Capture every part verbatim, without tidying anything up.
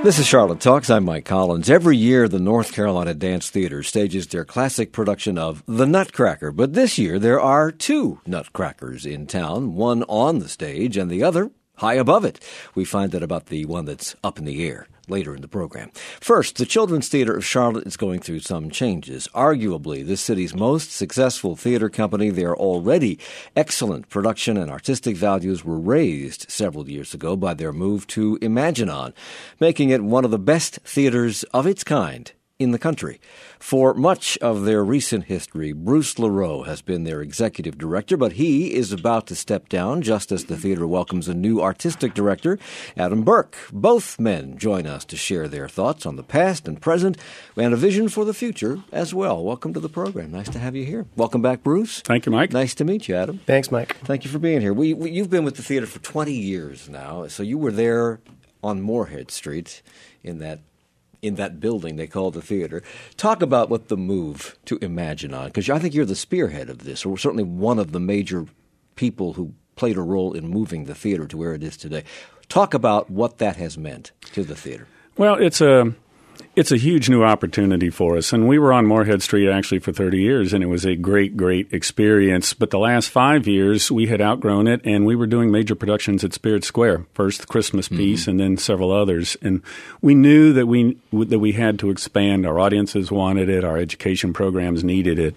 This is Charlotte Talks. I'm Mike Collins. Every year, the North Carolina Dance Theater stages their classic production of The Nutcracker. But this year, there are two Nutcrackers in town, one on the stage and the other high above it. We find out about the one that's up in the air later in the program. First, the Children's Theater of Charlotte is going through some changes. Arguably, this city's most successful theater company, their already excellent production and artistic values were raised several years ago by their move to Imaginon, making it one of the best theaters of its kind in the country. For much of their recent history, Bruce LaRoe has been their executive director, but he is about to step down just as the theater welcomes a new artistic director, Adam Burke. Both men join us to share their thoughts on the past and present and a vision for the future as well. Welcome to the program. Nice to have you here. Welcome back, Bruce. Thank you, Mike. Nice to meet you, Adam. Thanks, Mike. Thank you for being here. We, we, you've been with the theater for twenty years now, so you were there on Moorhead Street in that in that building they call the theater. Talk about what the move to Imaginon, because I think you're the spearhead of this, or certainly one of the major people who played a role in moving the theater to where it is today. Talk about what that has meant to the theater. Well, it's a it's a huge new opportunity for us, and we were on Moorhead Street actually for thirty years, and it was a great, great experience. But the last five years, we had outgrown it, and we were doing major productions at Spirit Square, first the Christmas piece, mm-hmm. and then several others. And we knew that we that we had to expand. Our audiences wanted it. Our education programs needed it.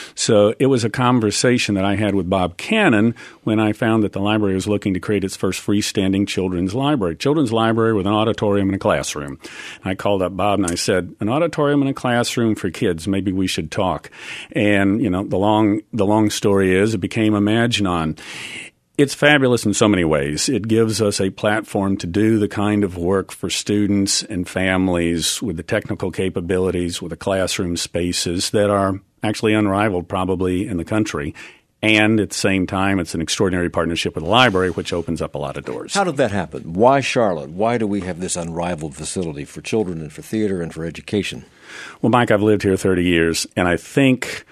So it was a conversation that I had with Bob Cannon when I found that the library was looking to create its first freestanding children's library, children's library with an auditorium and a classroom. And I called up Bob and I said, an auditorium and a classroom for kids, maybe we should talk. And, you know, the long the long story is it became Imaginon. It's fabulous in so many ways. It gives us a platform to do the kind of work for students and families with the technical capabilities, with the classroom spaces that are actually unrivaled probably in the country. And at the same time, it's an extraordinary partnership with the library, which opens up a lot of doors. How did that happen? Why Charlotte? Why do we have this unrivaled facility for children and for theater and for education? Well, Mike, I've lived here thirty years, and I think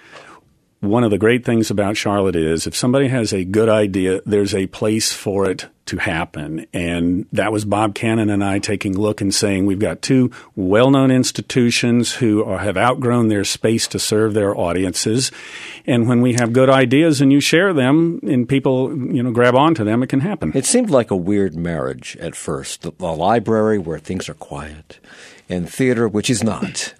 one of the great things about Charlotte is if somebody has a good idea, there's a place for it to happen. And that was Bob Cannon and I taking a look and saying we've got two well-known institutions who are, have outgrown their space to serve their audiences. And when we have good ideas and you share them and people, you know, grab onto them, it can happen. It seemed like a weird marriage at first. The, the library where things are quiet and theater, which is not.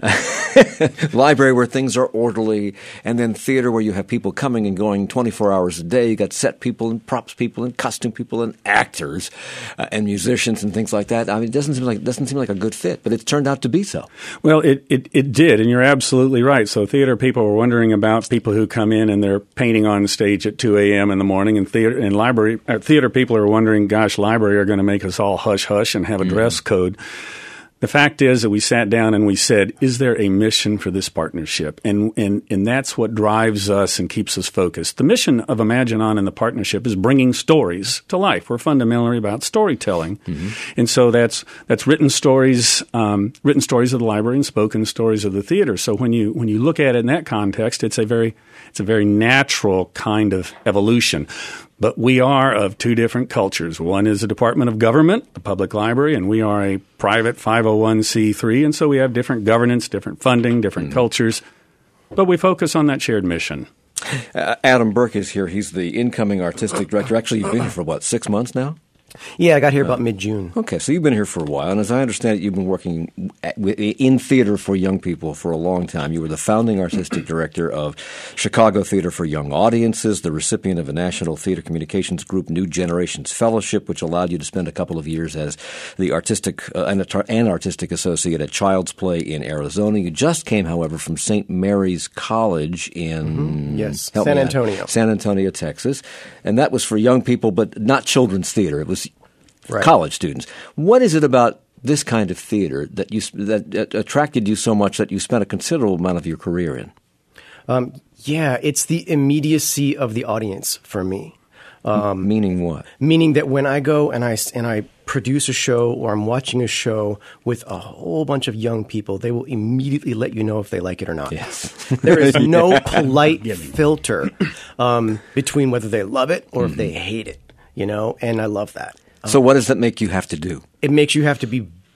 Library where things are orderly, and then theater where you have people coming and going twenty-four hours a day. You got set people and props people and costume people and actors uh, and musicians and things like that. I mean, it doesn't seem like it doesn't seem like a good fit, but it's turned out to be so. Well, it, it, it did, and you're absolutely right. So theater people were wondering about people who come in and they're painting on stage at two a.m. in the morning, and theater and library uh, theater people are wondering, gosh, library are going to make us all hush-hush and have a mm-hmm. dress code. The fact is that we sat down and we said, is there a mission for this partnership? And, and, and that's what drives us and keeps us focused. The mission of Imaginon and the partnership is bringing stories to life. We're fundamentally about storytelling. Mm-hmm. And so that's, that's written stories, um, written stories of the library and spoken stories of the theater. So when you, when you look at it in that context, it's a very, it's a very natural kind of evolution. But we are of two different cultures. One is a department of government, the public library, and we are a private five oh one c three. And so we have different governance, different funding, different mm. cultures. But we focus on that shared mission. Uh, Adam Burke is here. He's the incoming artistic director. Actually, you've been here for, what, six months now? Yeah, I got here about uh, mid-June. Okay, so you've been here for a while, and as I understand it, you've been working at, in theater for young people for a long time. You were the founding artistic director of Chicago Theater for Young Audiences, the recipient of a National Theater Communications Group New Generations Fellowship, which allowed you to spend a couple of years as the artistic uh, and, and artistic associate at Child's Play in Arizona. You just came, however, from Saint Mary's College in mm-hmm. yes, San Antonio, San Antonio, Texas, and that was for young people, but not children's theater. It was Right. college students. What is it about this kind of theater that you that attracted you so much that you spent a considerable amount of your career in? Um, yeah, it's the immediacy of the audience for me. Um, meaning what? Meaning that when I go and I and I produce a show or I'm watching a show with a whole bunch of young people, they will immediately let you know if they like it or not. Yes. There is no polite filter um, between whether they love it or mm-hmm. if they hate it. You know, and I love that. So what does that make you have to do? It makes you have to be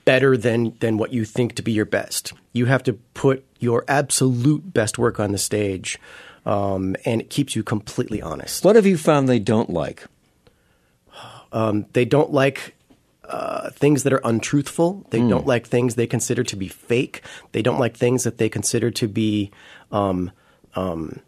better than than what you think to be your best. You have to put your absolute best work on the stage, um, and it keeps you completely honest. What have you found they don't like? Um, they don't like uh, things that are untruthful. They mm. don't like things they consider to be fake. They don't like things that they consider to be um, um,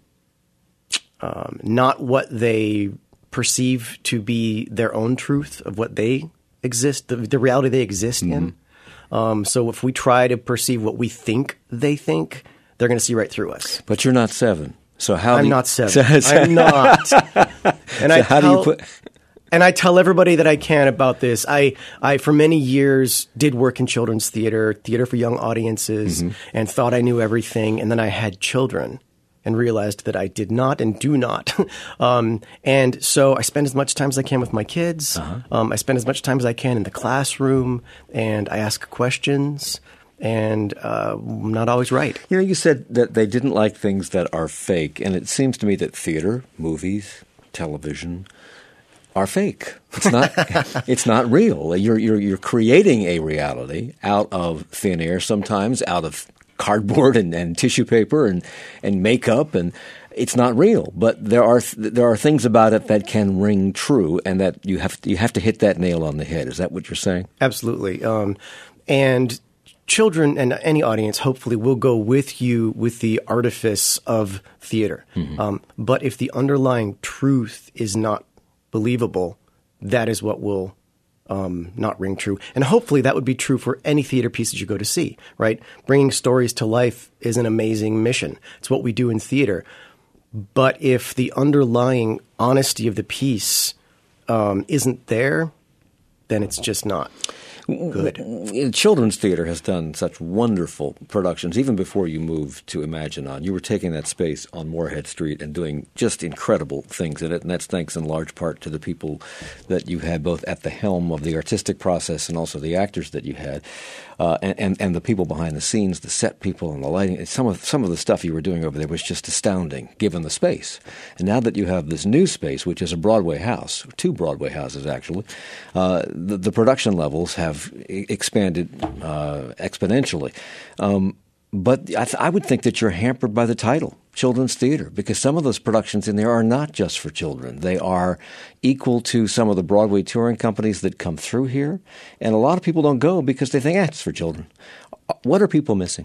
um, not what they perceive to be their own truth of what they exist, the, the reality they exist mm-hmm. in. Um, so if we try to perceive what we think they think, they're going to see right through us. But you're not seven. So how I'm do you, not seven. I'm not. And so I how tell, do you put... And I tell everybody that I can about this. I, I for many years, did work in children's theater, theater for young audiences, mm-hmm. and thought I knew everything. And then I had children and realized that I did not and do not. um, and so I spend as much time as I can with my kids. Uh-huh. Um, I spend as much time as I can in the classroom, and I ask questions. And uh, I'm not always right. You know, you said that they didn't like things that are fake, and it seems to me that theater, movies, television are fake. It's not. It's not real. You're you're you're creating a reality out of thin air, sometimes out of cardboard and, and tissue paper and and makeup, and it's not real. But there are there are things about it that can ring true, and that you have you have to hit that nail on the head. Is that what you're saying? Absolutely. Um, and children and any audience hopefully will go with you with the artifice of theater. Mm-hmm. Um, but if the underlying truth is not believable, that is what will um, not ring true. And hopefully that would be true for any theater pieces you go to see, right? Bringing stories to life is an amazing mission. It's what we do in theater. But if the underlying honesty of the piece um, isn't there, then it's just not good. Children's theater has done such wonderful productions. Even before you moved to Imaginon, you were taking that space on Moorhead Street and doing just incredible things in it, and that's thanks in large part to the people that you had both at the helm of the artistic process and also the actors that you had, uh, and, and, and the people behind the scenes, the set people and the lighting. Some of, some of the stuff you were doing over there was just astounding, given the space. And now that you have this new space, which is a Broadway house, two Broadway houses actually, uh, the, the production levels have expanded uh, exponentially. Um, but I, th- I would think that you're hampered by the title, children's theater, because some of those productions in there are not just for children. They are equal to some of the Broadway touring companies that come through here. And a lot of people don't go because they think, ah, it's for children. What are people missing?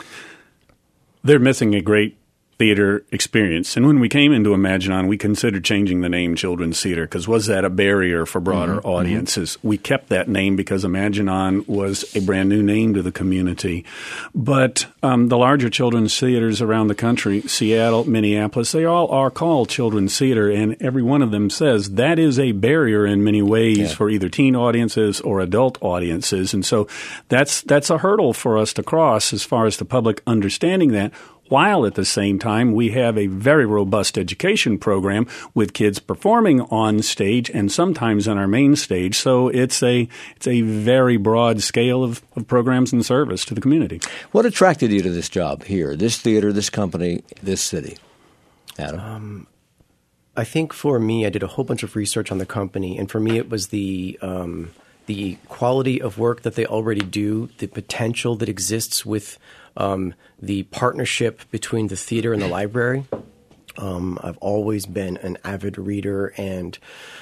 They're missing a great theater experience. And when we came into Imaginon, we considered changing the name Children's Theater because was that a barrier for broader mm-hmm. audiences? Mm-hmm. We kept that name because Imaginon was a brand new name to the community. But um, the larger children's theaters around the country, Seattle, Minneapolis, they all are called Children's Theater, and every one of them says that is a barrier in many ways yeah. for either teen audiences or adult audiences. And so that's that's a hurdle for us to cross as far as the public understanding that, while at the same time we have a very robust education program with kids performing on stage and sometimes on our main stage. So it's a it's a very broad scale of, of programs and service to the community. What attracted you to this job here, this theater, this company, this city? Adam? Um, I think for me, I did a whole bunch of research on the company, and for me it was the um, the quality of work that they already do, the potential that exists with Um, the partnership between the theater and the library. Um, I've always been an avid reader, and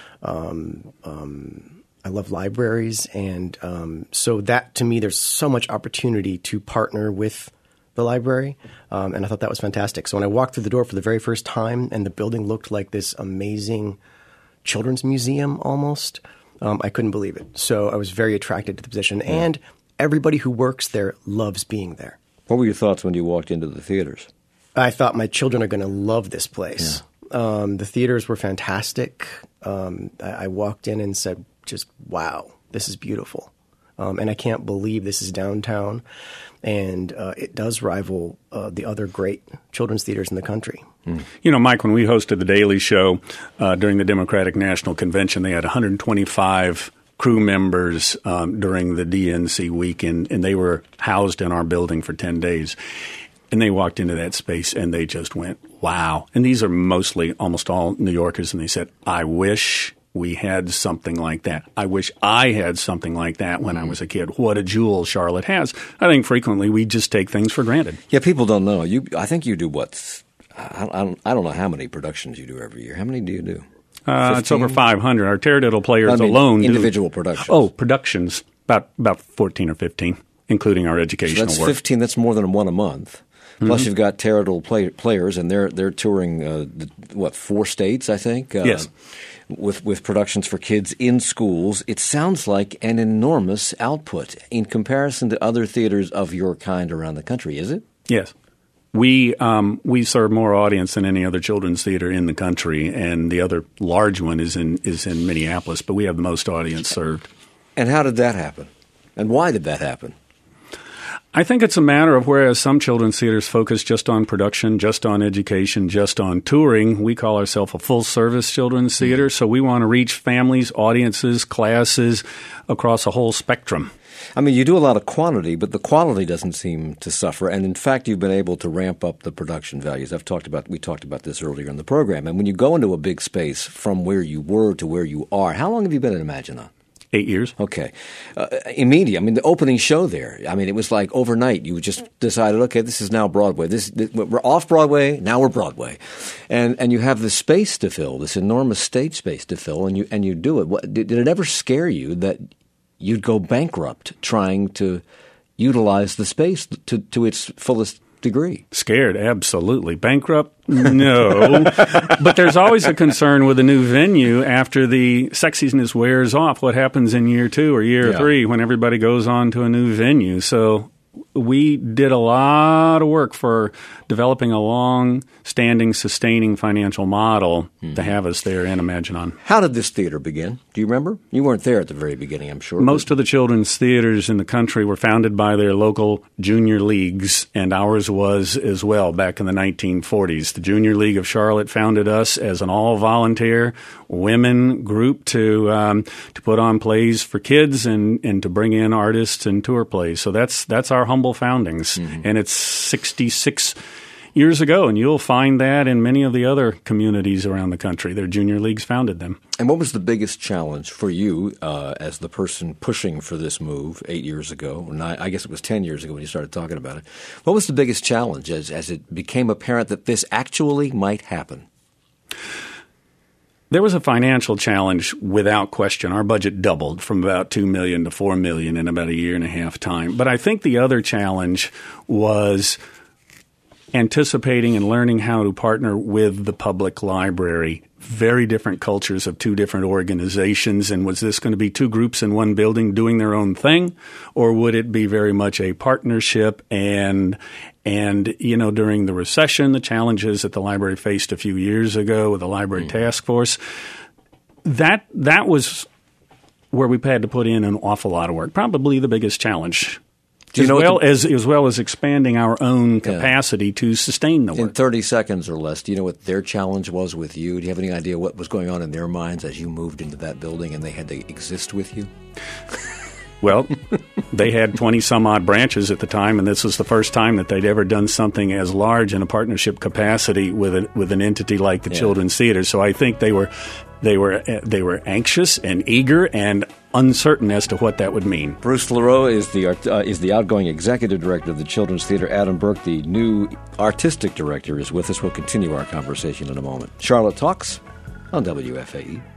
um, um, I love libraries. And um, so that, to me, there's so much opportunity to partner with the library, um, and I thought that was fantastic. So when I walked through the door for the very first time and the building looked like this amazing children's museum almost, um, I couldn't believe it. So I was very attracted to the position, yeah. and everybody who works there loves being there. What were your thoughts when you walked into the theaters? I thought my children are going to love this place. Yeah. Um, the theaters were fantastic. Um, I, I walked in and said, just, wow, this is beautiful. Um, and I can't believe this is downtown. And uh, it does rival uh, the other great children's theaters in the country. Mm. You know, Mike, when we hosted The Daily Show uh, during the Democratic National Convention, they had one hundred twenty-five crew members um, during the D N C week, and, and they were housed in our building for ten days. And they walked into that space, and they just went, wow. And these are mostly almost all New Yorkers, and they said, I wish we had something like that. I wish I had something like that when I was a kid. What a jewel Charlotte has. I think frequently we just take things for granted. Yeah, people don't know. You, I think you do what? I, I, don't, I don't know how many productions you do every year. How many do you do? Uh, it's over five hundred. Our Taradiddle players I mean, alone individual do, productions. Oh, productions, about about fourteen or fifteen, including our educational so that's work. fifteen. That's more than one a month. Plus, mm-hmm. you've got Taradiddle play, players, and they're they're touring uh, the, what four states, I think. Uh, yes. With with productions for kids in schools, it sounds like an enormous output in comparison to other theaters of your kind around the country. Is it? Yes. We um, we serve more audience than any other children's theater in the country, and the other large one is in is in Minneapolis. But we have the most audience served. And how did that happen? And why did that happen? I think it's a matter of whereas some children's theaters focus just on production, just on education, just on touring, we call ourselves a full-service children's theater. Mm-hmm. So we want to reach families, audiences, classes across a whole spectrum. I mean, you do a lot of quantity, but the quality doesn't seem to suffer. And in fact, you've been able to ramp up the production values. I've talked about we talked about this earlier in the program. And when you go into a big space from where you were to where you are, how long have you been at Imaginon? Eight years. Okay. Uh, immediate. I mean, the opening show there, I mean, it was like overnight. You just decided, okay, this is now Broadway. This, this we're off Broadway, now we're Broadway. And and you have the space to fill, this enormous stage space to fill, and you and you do it. What, did, did it ever scare you that you'd go bankrupt trying to utilize the space to, to its fullest degree? Scared, absolutely. Bankrupt? No. But there's always a concern with a new venue after the sexiness wears off. What happens in year two or year yeah. three when everybody goes on to a new venue? So we did a lot of work for developing a long-standing, sustaining financial model mm-hmm. to have us there in Imaginon. How did this theater begin? Do you remember? You weren't there at the very beginning, I'm sure. Most of the children's theaters in the country were founded by their local junior leagues, and ours was as well back in the nineteen forties. The Junior League of Charlotte founded us as an all-volunteer women group to um, to put on plays for kids and, and to bring in artists and tour plays. So that's that's our humble foundings, mm-hmm. and it's sixty-six years ago, and you'll find that in many of the other communities around the country. Their junior leagues founded them. And what was the biggest challenge for you uh, as the person pushing for this move eight years ago? Or nine, I guess it was ten years ago when you started talking about it. What was the biggest challenge as, as it became apparent that this actually might happen? There was a financial challenge without question. Our budget doubled from about two million dollars to four million dollars in about a year and a half time. But I think the other challenge was anticipating and learning how to partner with the public library. Very different cultures of two different organizations. And was this going to be two groups in one building doing their own thing? Or would it be very much a partnership? And, and you know, during the recession, the challenges that the library faced a few years ago with the library mm. task force, that that was where we had to put in an awful lot of work. Probably the biggest challenge. Do you as know well the, as as well as expanding our own capacity yeah. to sustain the work. In thirty seconds or less, do you know what their challenge was with you? Do you have any idea what was going on in their minds as you moved into that building and they had to exist with you? Well, they had twenty-some-odd branches at the time, and this was the first time that they'd ever done something as large in a partnership capacity with a, with an entity like the yeah. Children's Theater. So I think they were they were they were anxious and eager and uncertain as to what that would mean. Bruce LaRoe is the uh, is the outgoing executive director of the Children's Theater. Adam Burke, the new artistic director, is with us. We'll continue our conversation in a moment. Charlotte Talks on W F A E.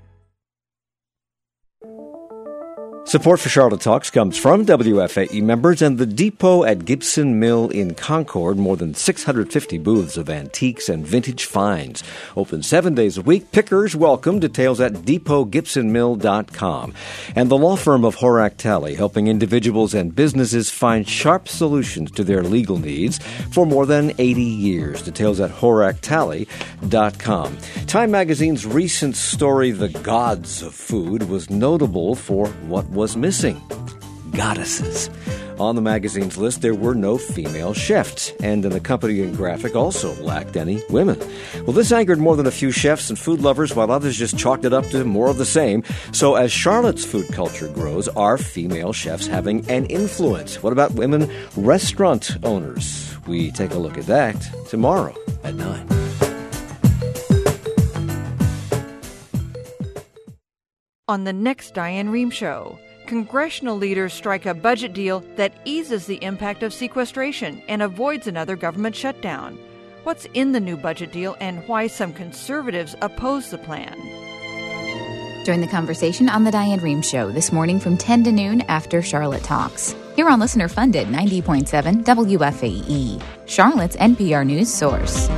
Support for Charlotte Talks comes from W F A E members and the Depot at Gibson Mill in Concord. More than six hundred fifty booths of antiques and vintage finds. Open seven days a week. Pickers welcome. Details at depot gibson mill dot com. And the law firm of Horak Talley, helping individuals and businesses find sharp solutions to their legal needs for more than eighty years. Details at horak talley dot com. Time Magazine's recent story, The Gods of Food, was notable for what was missing: goddesses. On the magazine's list, there were no female chefs, and an accompanying graphic also lacked any women. Well, this angered more than a few chefs and food lovers, while others just chalked it up to more of the same. So as Charlotte's food culture grows, are female chefs having an influence? What about women restaurant owners? We take a look at that tomorrow at nine. On the next Diane Rehm Show, congressional leaders strike a budget deal that eases the impact of sequestration and avoids another government shutdown. What's in the new budget deal and why some conservatives oppose the plan? Join the conversation on The Diane Rehm Show this morning from ten to noon after Charlotte Talks. Here on listener-funded ninety point seven W F A E, Charlotte's N P R News source.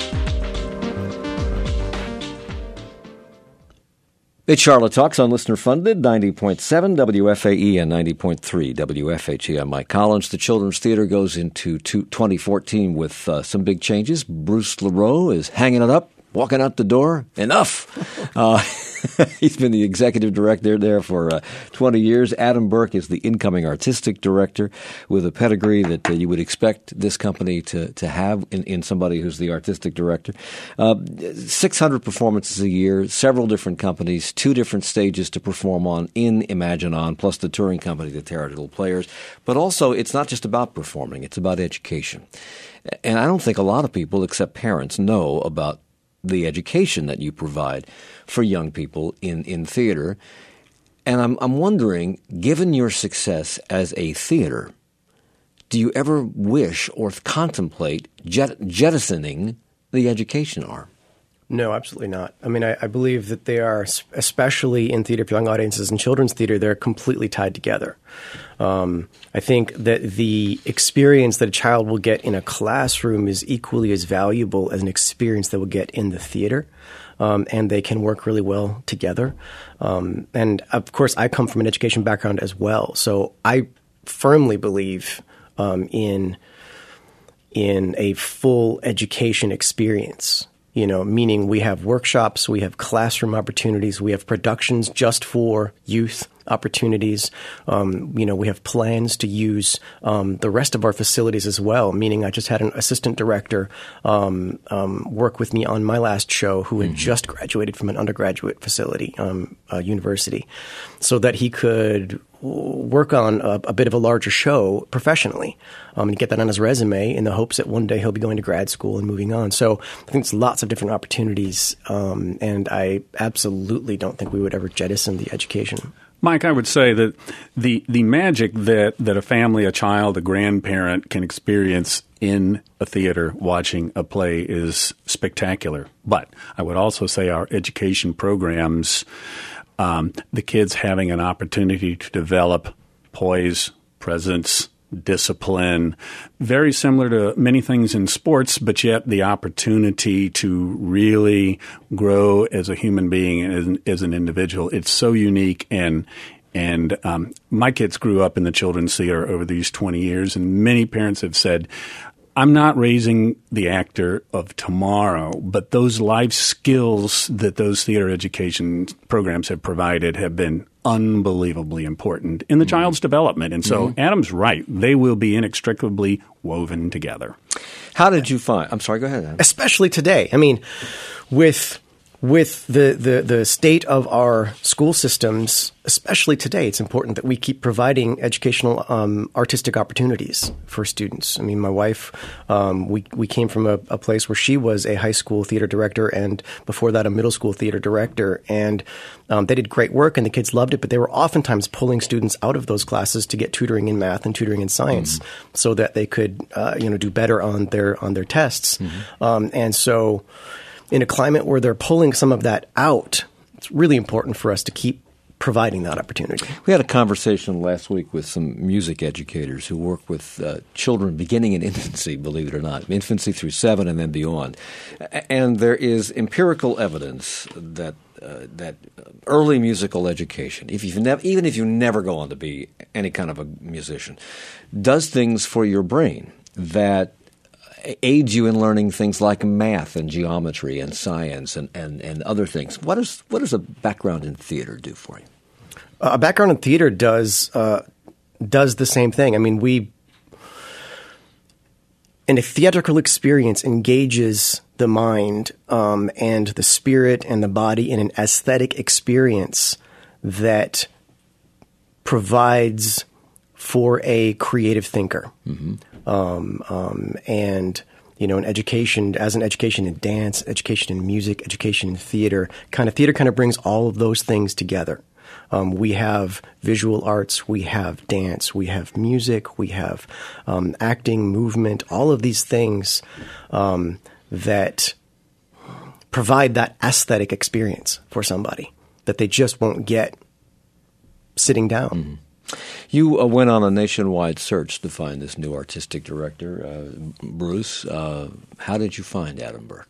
It's Charlotte Talks on listener-funded ninety point seven W F A E and ninety point three W F H E. I'm Mike Collins. The Children's Theater goes into twenty fourteen with uh, some big changes. Bruce LaRoe is hanging it up, walking out the door. Enough! Uh, he's been the executive director there for uh, twenty years. Adam Burke is the incoming artistic director with a pedigree that uh, you would expect this company to, to have in, in somebody who's the artistic director. Uh, six hundred performances a year, several different companies, two different stages to perform on in Imagine On, plus the touring company, the Taradiddle Players. But also, it's not just about performing, it's about education. And I don't think a lot of people, except parents, know about the education that you provide for young people in, in theater. And I'm I'm wondering, given your success as a theater, do you ever wish or contemplate jet, jettisoning the education arm? No, absolutely not. I mean, I, I believe that they are, especially in theater for young audiences and children's theater, they're completely tied together. Um, I think that the experience that a child will get in a classroom is equally as valuable as an experience they will get in the theater. Um, and they can work really well together. Um, and, of course, I come from an education background as well. So I firmly believe um, in in a full education experience. You know, meaning we have workshops, we have classroom opportunities, we have productions just for youth opportunities. Um, you know, we have plans to use um, the rest of our facilities as well, meaning I just had an assistant director um, um, work with me on my last show who had mm-hmm. just graduated from an undergraduate facility, um, uh, university, so that he could work on a, a bit of a larger show professionally um, and get that on his resume in the hopes that one day he'll be going to grad school and moving on. So I think it's lots of different opportunities, um, and I absolutely don't think we would ever jettison the education. Mike, I would say that the the magic that, that a family, a child, a grandparent can experience in a theater watching a play is spectacular. But I would also say our education programs, um, the kids having an opportunity to develop poise, presence, discipline, very similar to many things in sports, but yet the opportunity to really grow as a human being and as an, as an individual. It's so unique. And and um, my kids grew up in the children's theater over these twenty years, and many parents have said, I'm not raising the actor of tomorrow, but those life skills that those theater education programs have provided have been unbelievably important in the mm-hmm. child's development. And so mm-hmm. Adam's right. They will be inextricably woven together. How did you find – I'm sorry, go ahead, Adam. Especially today. I mean, with – With the, the, the state of our school systems, especially today, it's important that we keep providing educational um, artistic opportunities for students. I mean, my wife, um, we, we came from a, a place where she was a high school theater director and before that a middle school theater director. And um, they did great work and the kids loved it, but they were oftentimes pulling students out of those classes to get tutoring in math and tutoring in science mm-hmm. so that they could uh, you know, do better on their, on their tests. Mm-hmm. Um, and so in a climate where they're pulling some of that out, it's really important for us to keep providing that opportunity. We had a conversation last week with some music educators who work with uh, children beginning in infancy, believe it or not, infancy through seven and then beyond. And there is empirical evidence that uh, that early musical education, if you've never, even if you never go on to be any kind of a musician, does things for your brain that aids you in learning things like math and geometry and science and, and, and other things. What does what does a background in theater do for you? Uh, a background in theater does uh, does the same thing. I mean, we and a theatrical experience engages the mind um, and the spirit and the body in an aesthetic experience that provides for a creative thinker. Mm-hmm. Um, um, and you know, an education, as an education in dance, education in music, education in theater. Kind of theater kind of brings all of those things together. Um, we have visual arts, we have dance, we have music, we have um, acting, movement, all of these things um, that provide that aesthetic experience for somebody that they just won't get sitting down. Mm-hmm. You uh, went on a nationwide search to find this new artistic director, uh, Bruce. Uh, how did you find Adam Burke?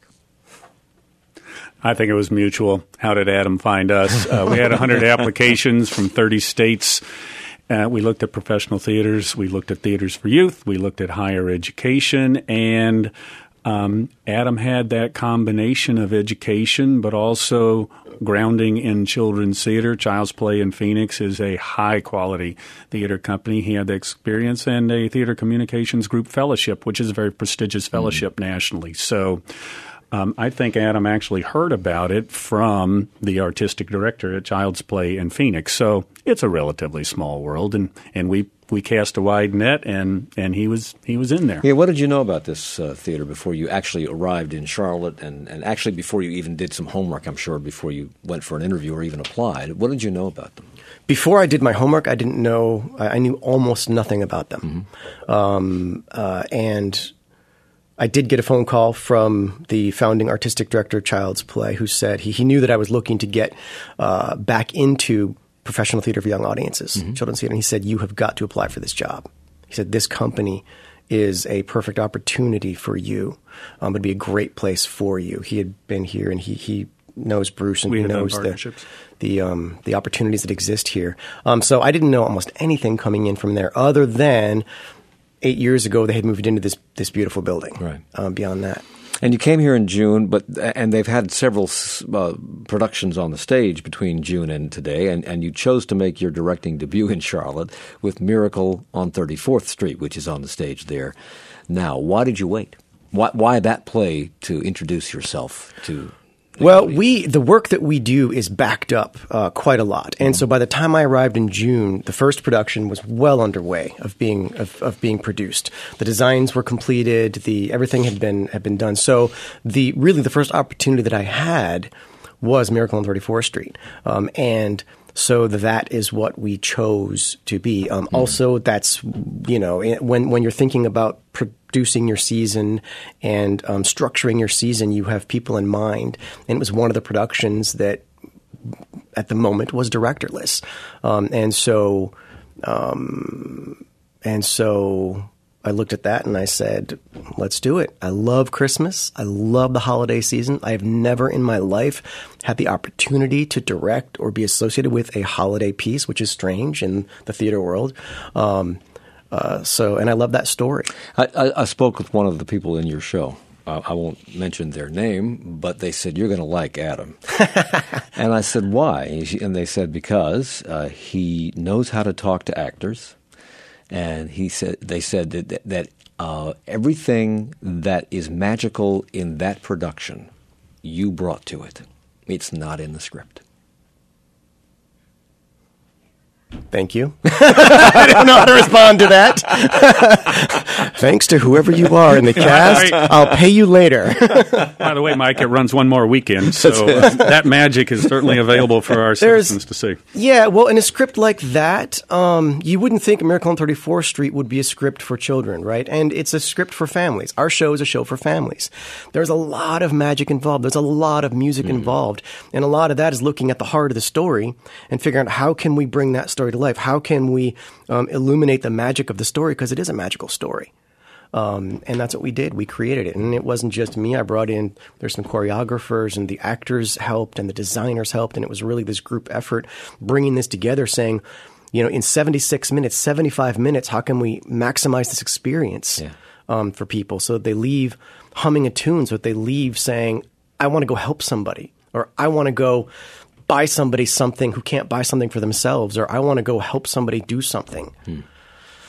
I think it was mutual. How did Adam find us? Uh, we had one hundred applications from thirty states. Uh, we looked at professional theaters. We looked at theaters for youth. We looked at higher education. And um, Adam had that combination of education, but also grounding in children's theater. Child's Play in Phoenix is a high-quality theater company. He had the experience and a theater communications group fellowship, which is a very prestigious fellowship mm-hmm. nationally. So Um, I think Adam actually heard about it from the artistic director at Child's Play in Phoenix. So it's a relatively small world, and, and we, we cast a wide net, and, and he was he was in there. Yeah, what did you know about this uh, theater before you actually arrived in Charlotte, and, and actually before you even did some homework, I'm sure, before you went for an interview or even applied? What did you know about them? Before I did my homework, I didn't know – I knew almost nothing about them. Mm-hmm. Um, uh, and – I did get a phone call from the founding artistic director of Child's Play who said he, he knew that I was looking to get uh, back into professional theater for young audiences, mm-hmm. children's theater. And he said, you have got to apply for this job. He said, this company is a perfect opportunity for you. Um, it would be a great place for you. He had been here and he, he knows Bruce and we he knows the the, um, the opportunities that exist here. Um, so I didn't know almost anything coming in from there other than – Eight years ago, they had moved into this this beautiful building. Right. Um, beyond that, and you came here in June, but and they've had several uh, productions on the stage between June and today, and, and you chose to make your directing debut in Charlotte with Miracle on thirty-fourth Street, which is on the stage there now. Why did you wait? Why, why that play to introduce yourself to? Well, we the work that we do is backed up uh, quite a lot, and so by the time I arrived in June, the first production was well underway of being of, of being produced. The designs were completed, the everything had been had been done. So the really the first opportunity that I had was Miracle on thirty-fourth Street, um, and so that is what we chose to be. Um, mm-hmm. Also, that's you know when when you're thinking about producing your season and um, structuring your season, you have people in mind. And it was one of the productions that at the moment was directorless. Um, and so um, and so I looked at that and I said, let's do it. I love Christmas. I love the holiday season. I have never in my life had the opportunity to direct or be associated with a holiday piece, which is strange in the theater world. Um Uh, so, and I love that story. I, I, I spoke with one of the people in your show. Uh, I won't mention their name, but they said, you're going to like Adam. And I said, why? And they said, because uh, he knows how to talk to actors. And he said, they said that, that uh, everything that is magical in that production, you brought to it. It's not in the script. Thank you. I don't know how to respond to that. Thanks to whoever you are in the cast. I'll pay you later. By the way, Mike, it runs one more weekend, so uh, that magic is certainly available for our There's, citizens to see. Yeah, well, in a script like that, um, you wouldn't think Miracle on thirty-fourth Street would be a script for children, right? And it's a script for families. Our show is a show for families. There's a lot of magic involved. There's a lot of music mm-hmm. involved. And a lot of that is looking at the heart of the story and figuring out how can we bring that story to life? How can we um, illuminate the magic of the story? Because it is a magical story. Um, and that's what we did. We created it. And it wasn't just me. I brought in, there's some choreographers and the actors helped and the designers helped. And it was really this group effort bringing this together saying, you know, in seventy-six minutes, seventy-five minutes, how can we maximize this experience yeah. um, for people so that they leave humming a tune, so that they leave saying, I want to go help somebody, or I want to go buy somebody something who can't buy something for themselves, or I want to go help somebody do something. Hmm.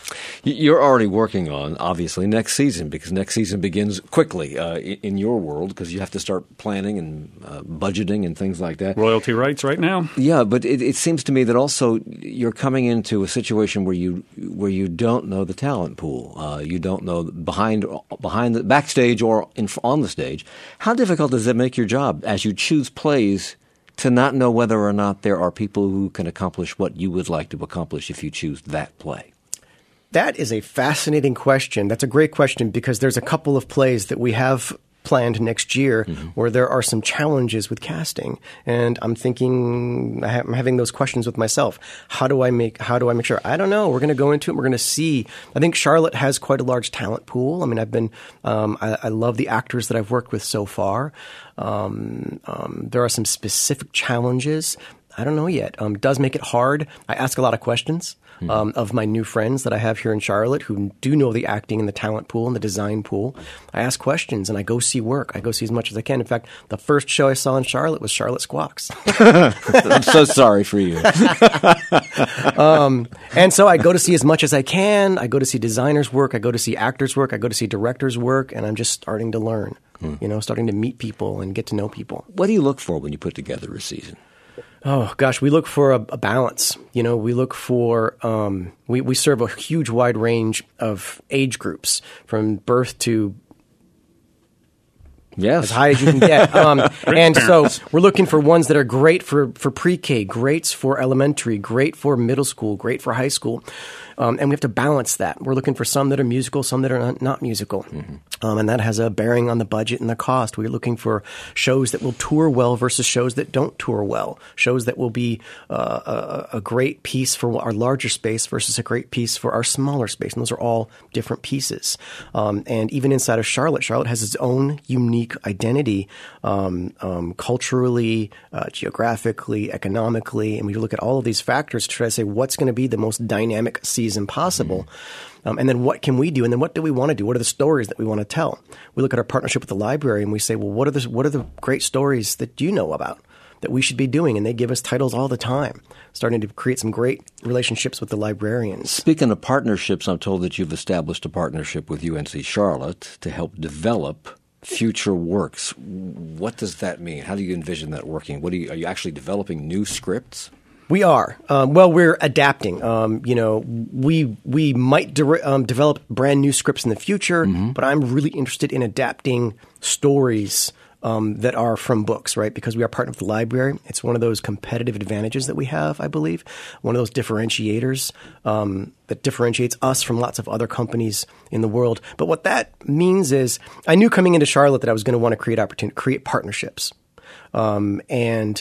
You're already working on, obviously, next season, because next season begins quickly uh, in your world, because you have to start planning and uh, budgeting and things like that. Royalty rights right now. Yeah, but it, it seems to me that also you're coming into a situation where you where you don't know the talent pool. Uh, you don't know behind behind the backstage or in, on the stage. How difficult does it make your job as you choose plays to not know whether or not there are people who can accomplish what you would like to accomplish if you choose that play? That is a fascinating question. That's a great question because there's a couple of plays that we have planned next year mm-hmm. where there are some challenges with casting. And I'm thinking, I'm having those questions with myself. How do I make, how do I make sure? I don't know. We're going to go into it. We're going to see. I think Charlotte has quite a large talent pool. I mean, I've been, um, I, I love the actors that I've worked with so far. Um, um, there are some specific challenges. I don't know yet. Um, it does make it hard. I ask a lot of questions. Mm-hmm. Um, of my new friends that I have here in Charlotte who do know the acting and the talent pool and the design pool. I ask questions and I go see work. I go see as much as I can. In fact, the first show I saw in Charlotte was Charlotte Squawks. I'm so sorry for you. um, and so I go to see as much as I can. I go to see designers' work. I go to see actors' work. I go to see directors' work. And I'm just starting to learn, hmm. you know, starting to meet people and get to know people. What do you look for when you put together a season? Oh, gosh, we look for a, a balance. You know, we look for, um, we, we serve a huge wide range of age groups from birth to yes. as high as you can get. Um, and so we're looking for ones that are great for, for pre-K, great for elementary, great for middle school, great for high school. Um, and we have to balance that. We're looking for some that are musical, some that are not, not musical. Mm-hmm. Um, and that has a bearing on the budget and the cost. We're looking for shows that will tour well versus shows that don't tour well. Shows that will be uh, a, a great piece for our larger space versus a great piece for our smaller space. And those are all different pieces. Um, and even inside of Charlotte, Charlotte has its own unique identity um, um, culturally, uh, geographically, economically. And we look at all of these factors to try to say what's going to be the most dynamic season impossible. Mm-hmm. Um, and then what can we do? And then what do we want to do? What are the stories that we want to tell? We look at our partnership with the library and we say, well, what are the, what are the great stories that you know about that we should be doing? And they give us titles all the time, starting to create some great relationships with the librarians. Speaking of partnerships, I'm told that you've established a partnership with U N C Charlotte to help develop future works. What does that mean? How do you envision that working? What do you, are you actually developing new scripts? We are. Um, well, we're adapting. Um, you know, we we might de- um, develop brand new scripts in the future, mm-hmm. but I'm really interested in adapting stories um, that are from books, right? Because we are partnered with the library. It's one of those competitive advantages that we have, I believe. One of those differentiators um, that differentiates us from lots of other companies in the world. But what that means is I knew coming into Charlotte that I was going to want to create opportunity, create partnerships. Um, and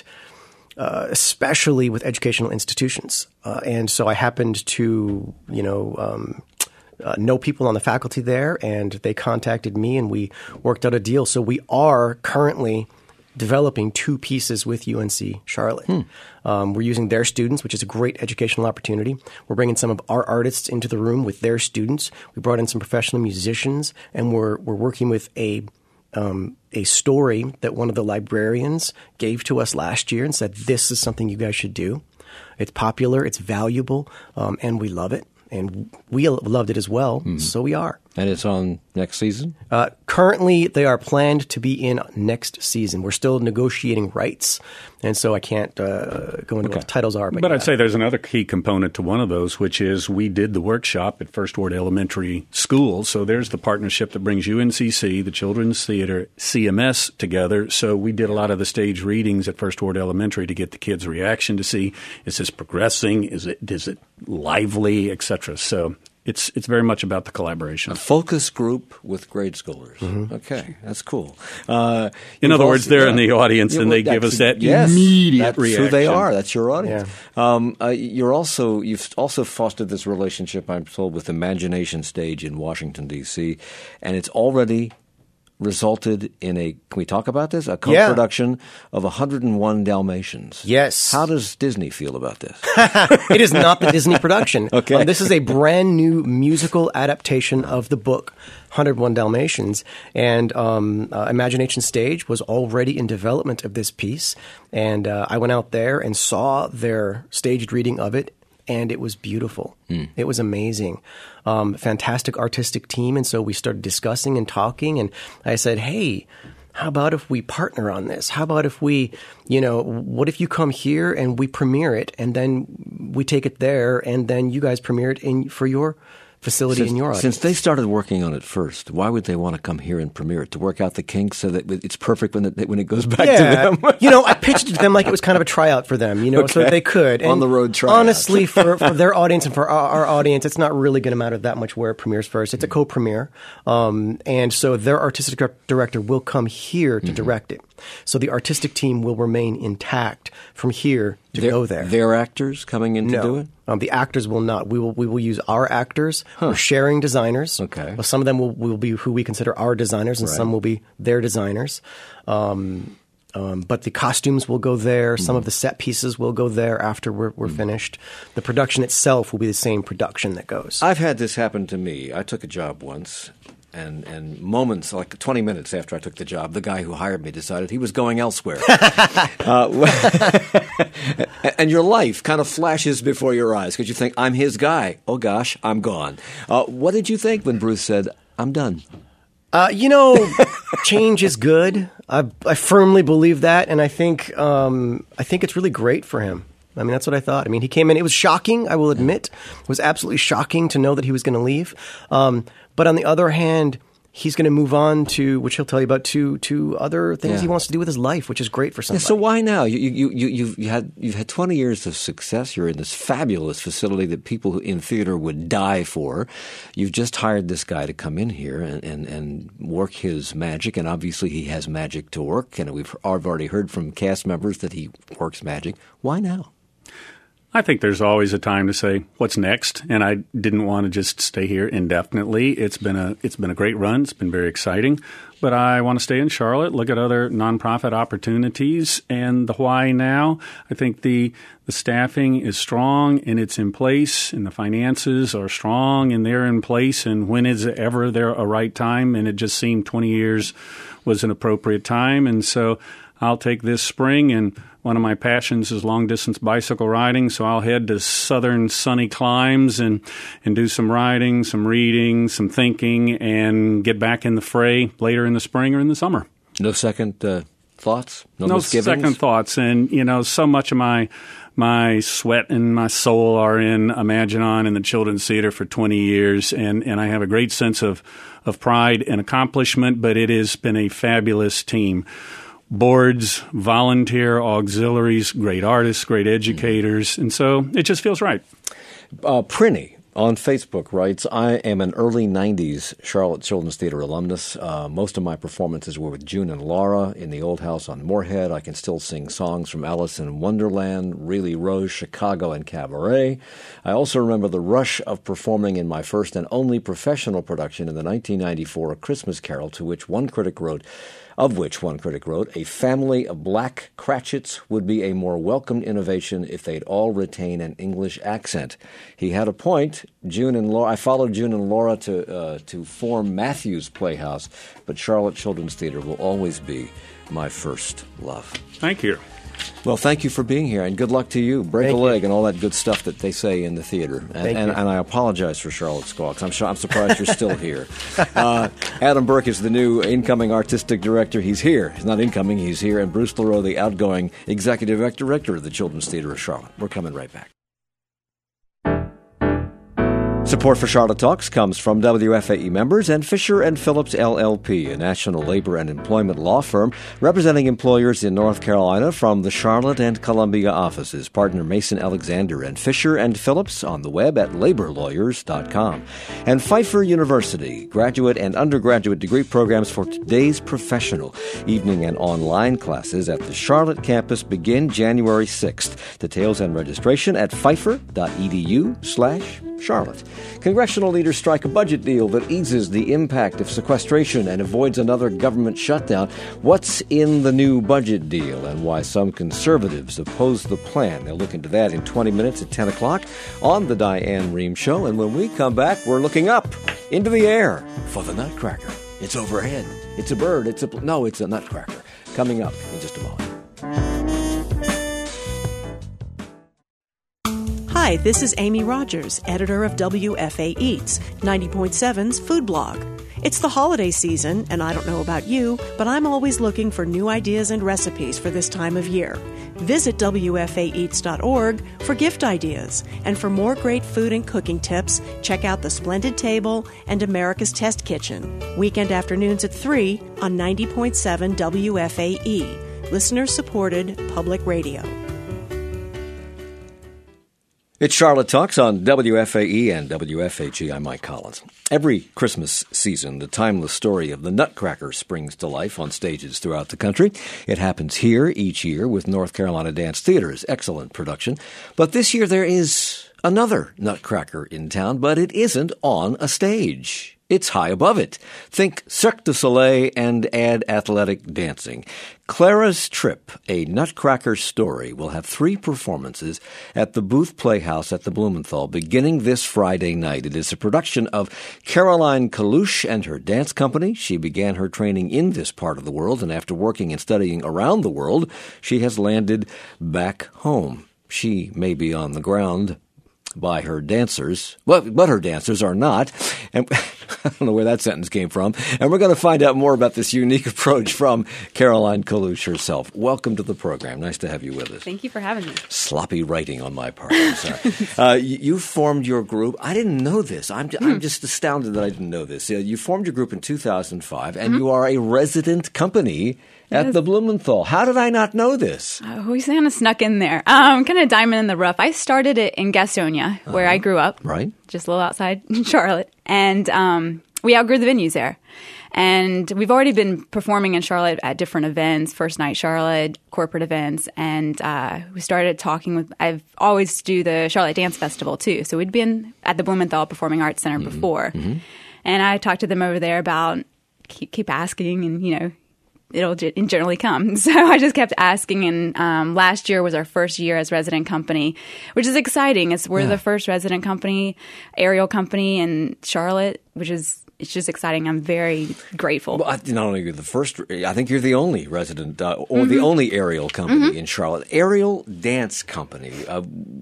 Uh, especially with educational institutions. Uh, and so I happened to, you know, um, uh, know people on the faculty there, and they contacted me, and we worked out a deal. So we are currently developing two pieces with U N C Charlotte. Hmm. Um, we're using their students, which is a great educational opportunity. We're bringing some of our artists into the room with their students. We brought in some professional musicians, and we're we're working with a Um, a story that one of the librarians gave to us last year and said, this is something you guys should do. It's popular, it's valuable, um, and we love it. And we loved it as well, mm. so we are. And it's on next season? Uh, currently, they are planned to be in next season. We're still negotiating rights, and so I can't uh, go into okay. what the titles are. But, but yeah. I'd say there's another key component to one of those, which is we did the workshop at First Ward Elementary School. So there's the partnership that brings U N C C, the Children's Theater, C M S together. So we did a lot of the stage readings at First Ward Elementary to get the kids' reaction to see, is this progressing? Is it is it lively, et cetera. So It's it's very much about the collaboration. A focus group with grade schoolers. Mm-hmm. Okay, that's cool. Uh, in other words, they're yeah. in the audience, yeah, and they give us that yes, immediate that's reaction. Who they are. That's your audience. Yeah. Um, uh, you're also you've also fostered this relationship, I'm told, with Imagination Stage in Washington D C, and it's already resulted in a. Can we talk about this? A co-production yeah. of one hundred one Dalmatians. Yes. How does Disney feel about this? It is not the Disney production. Okay. Um, this is a brand new musical adaptation of the book one hundred one Dalmatians, and um, uh, Imagination Stage was already in development of this piece, and uh, I went out there and saw their staged reading of it. and it was beautiful. Mm. It was amazing. Um, fantastic artistic team. And so we started discussing and talking, and I said, hey, how about if we partner on this? How about if we, you know, what if you come here and we premiere it, and then we take it there, and then you guys premiere it in for your facility since, in your audience? Since they started working on it first, why would they want to come here and premiere it? To work out the kinks so that it's perfect when it, when it goes back yeah. to them? You know, I pitched it to them like it was kind of a tryout for them, you know, okay. so that they could. And on the road tryout. Honestly, for, for their audience and for our, our audience, it's not really going to matter that much where it premieres first. It's a co-premiere. Um, and so their artistic director will come here to mm-hmm. direct it. So the artistic team will remain intact from here to they're, go there. Their actors coming in no. to do it? Um, the actors will not. We will we will use our actors. Huh. We're sharing designers. Okay. Well, some of them will, will be who we consider our designers, and right. some will be their designers. Um, um, but the costumes will go there. Some mm. of the set pieces will go there after we're, we're mm. finished. The production itself will be the same production that goes. I've had this happen to me. I took a job once. And, and moments, like twenty minutes after I took the job, the guy who hired me decided he was going elsewhere. uh, and your life kind of flashes before your eyes because you think, I'm his guy. Oh, gosh, I'm gone. Uh, what did you think when Bruce said, I'm done? Uh, you know, change is good. I, I firmly believe that, and I think um, I think it's really great for him. I mean, that's what I thought. I mean, he came in. It was shocking, I will admit. It was absolutely shocking to know that he was going to leave. Um, but on the other hand, he's going to move on to, which he'll tell you about, to to other things yeah. he wants to do with his life, which is great for somebody. Yeah, so why now? You, you, you, you've, you had, you've had twenty years of success. You're in this fabulous facility that people in theater would die for. You've just hired this guy to come in here and, and, and work his magic, and obviously he has magic to work, and we've I've already heard from cast members that he works magic. Why now? I think there's always a time to say what's next, and I didn't want to just stay here indefinitely. It's been a it's been a great run. It's been very exciting, but I want to stay in Charlotte, look at other nonprofit opportunities, and the why now. I think the the staffing is strong and it's in place, and the finances are strong and they're in place. And when is ever there a right time? And it just seemed twenty years was an appropriate time, and so I'll take this spring, and one of my passions is long-distance bicycle riding, so I'll head to southern sunny climes and, and do some riding, some reading, some thinking, and get back in the fray later in the spring or in the summer. No second uh, thoughts? No, no misgivings? second thoughts. And, you know, so much of my my sweat and my soul are in Imaginon and the Children's Theater for twenty years, and, and I have a great sense of, of pride and accomplishment, but it has been a fabulous team. Boards, volunteer, auxiliaries, great artists, great educators, and so it just feels right. Uh, Prinny on Facebook writes, I am an early nineties Charlotte Children's Theater alumnus. Uh, most of my performances were with June and Laura in the Old House on Moorhead. I can still sing songs from Alice in Wonderland, Really Rose, Chicago, and Cabaret. I also remember the rush of performing in my first and only professional production in the nineteen ninety-four A Christmas Carol, to which one critic wrote, of which one critic wrote, a family of black Cratchits would be a more welcomed innovation if they'd all retain an English accent. He had a point. June and Laura, I followed June and Laura to uh, to form Matthews Playhouse, but Charlotte Children's Theater will always be my first love. Thank you. Well, thank you for being here, and good luck to you. Break thank a leg you. and all that good stuff that they say in the theater. And, Thank and, you. and I apologize for Charlotte Squawks. I'm sure, I'm surprised you're still here. Uh, Adam Burke is the new incoming artistic director. He's here. He's not incoming. He's here. And Bruce LaRoe, the outgoing executive director of the Children's Theater of Charlotte. We're coming right back. Support for Charlotte Talks comes from W F A E members and Fisher and Phillips L L P, a national labor and employment law firm representing employers in North Carolina from the Charlotte and Columbia offices. Partner Mason Alexander and Fisher and Phillips on the web at labor lawyers dot com. And Pfeiffer University, graduate and undergraduate degree programs for today's professional. Evening and online classes at the Charlotte campus begin January sixth. Details and registration at pfeiffer dot e d u slash Charlotte. Congressional leaders strike a budget deal that eases the impact of sequestration and avoids another government shutdown. What's in the new budget deal and why some conservatives oppose the plan? They'll look into that in twenty minutes at ten o'clock on the Diane Rehm Show. And when we come back, we're looking up into the air for the Nutcracker. It's overhead. It's a bird. It's a... No, it's a Nutcracker. Coming up in just a moment. Hi, this is Amy Rogers, editor of W F A Eats, ninety point seven's food blog. It's the holiday season, and I don't know about you, but I'm always looking for new ideas and recipes for this time of year. Visit W F A eats dot org for gift ideas. And for more great food and cooking tips, check out The Splendid Table and America's Test Kitchen. Weekend afternoons at three on ninety point seven W F A E, listener-supported public radio. It's Charlotte Talks on W F A E and W F H E. I'm Mike Collins. Every Christmas season, the timeless story of the Nutcracker springs to life on stages throughout the country. It happens here each year with North Carolina Dance Theater's excellent production. But this year there is another Nutcracker in town, but it isn't on a stage. It's high above it. Think Cirque du Soleil and add athletic dancing. Clara's Trip, a Nutcracker story, will have three performances at the Booth Playhouse at the Blumenthal beginning this Friday night. It is a production of Caroline Kalush and her dance company. She began her training in this part of the world, and after working and studying around the world, she has landed back home. She may be on the ground by her dancers, but, but her dancers are not. And I don't know where that sentence came from. And we're going to find out more about this unique approach from Caroline Kalush herself. Welcome to the program. Nice to have you with us. Thank you for having me. Sloppy writing on my part. I'm sorry. uh, you, you formed your group. I didn't know this. I'm, mm. I'm just astounded that I didn't know this. Uh, you formed your group in two thousand five, and mm-hmm. you are a resident company at yes. the Blumenthal. How did I not know this? Oh, we kind of snuck in there. Um, kind of diamond in the rough. I started it in Gastonia, where uh-huh. I grew up. Right. Just a little outside Charlotte. And um, we outgrew the venues there. And we've already been performing in Charlotte at different events, First Night Charlotte, corporate events. And uh, we started talking with, I've always do the Charlotte Dance Festival too. So we'd been at the Blumenthal Performing Arts Center mm-hmm. before. Mm-hmm. And I talked to them over there about keep, keep asking and, you know, it'll generally come. So I just kept asking, and um, last year was our first year as resident company, which is exciting. It's we're yeah. the first resident company, aerial company in Charlotte, which is it's just exciting. I'm very grateful. Well, not only you're the first, I think you're the only resident uh, or mm-hmm. the only aerial company mm-hmm. in Charlotte. Aerial Dance Company. Uh,